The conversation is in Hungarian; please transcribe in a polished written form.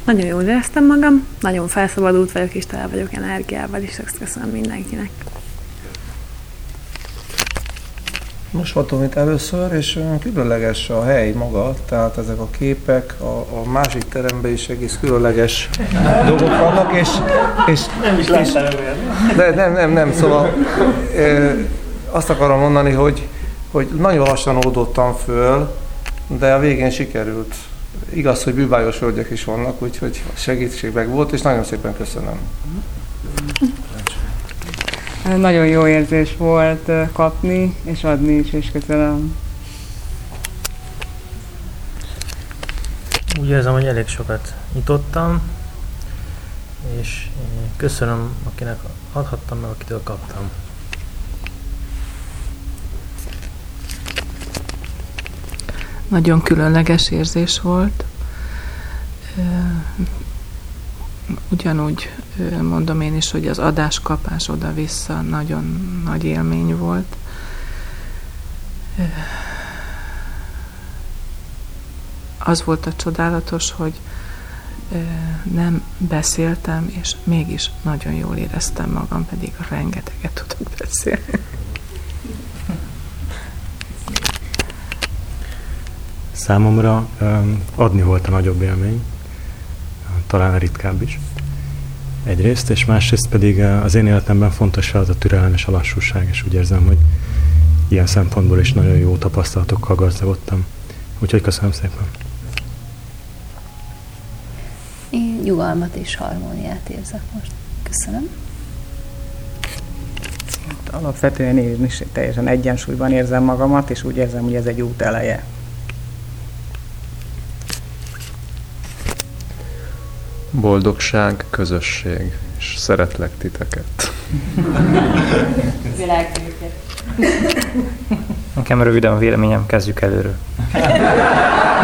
Nagyon jól éreztem magam, nagyon felszabadult vagyok, és tele vagyok energiával, és ezt köszönöm mindenkinek. Most voltam itt először, és különleges a hely maga, tehát ezek a képek, a másik teremben is egész különleges dolgok vannak, és nem is láttál olyan. Nem, szóval azt akarom mondani, hogy nagyon lassan oldottam föl, de a végén sikerült. Igaz, hogy bűbájos hölgyek is vannak, úgyhogy segítség meg volt, és nagyon szépen köszönöm. Nagyon jó érzés volt kapni és adni is, és köszönöm. Úgy érzem, hogy elég sokat nyitottam, és köszönöm, akinek adhattam, meg akitől kaptam. Nagyon különleges érzés volt. Ugyanúgy mondom én is, hogy az adás-kapás oda-vissza nagyon nagy élmény volt. Az volt a csodálatos, hogy nem beszéltem, és mégis nagyon jól éreztem magam, pedig rengeteget tudok beszélni. Számomra adni volt a nagyobb élmény, talán a ritkább is. Egyrészt, és másrészt pedig az én életemben fontos az a türelem és a lassúság, és úgy érzem, hogy ilyen szempontból is nagyon jó tapasztalatokkal gazdagodtam. Úgyhogy köszönöm szépen. Én nyugalmat és harmóniát érzek most. Köszönöm. Alapvetően én is teljesen egyensúlyban érzem magamat, és úgy érzem, hogy ez egy út eleje. Boldogság, közösség, és szeretlek titeket. Nekem röviden a véleményem, kezdjük előről.